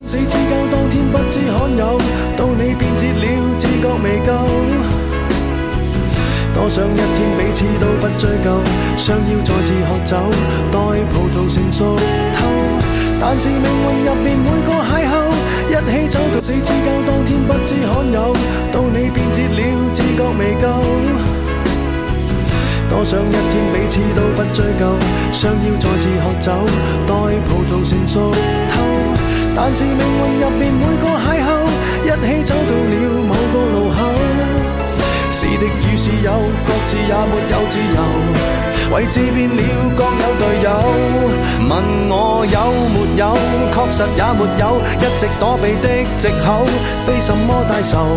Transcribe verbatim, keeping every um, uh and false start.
死之交當天不知罕有，到你變節了，自覺未夠。多想一天彼此都不追究，想要再次喝酒，待葡萄成熟透。但是命運入面每個邂逅，一起走到死之交當天不知罕有，到你變節了，自覺未夠。多想一天彼此都不追究，想要再次喝酒，待葡萄成熟透。但是命運入面每個邂逅，一起走到了某個路口。是敵與是友，各自也沒有自由，位置變了，各有隊友。問我有沒有，確實也沒有，一直躲避的藉口，非什麼大仇。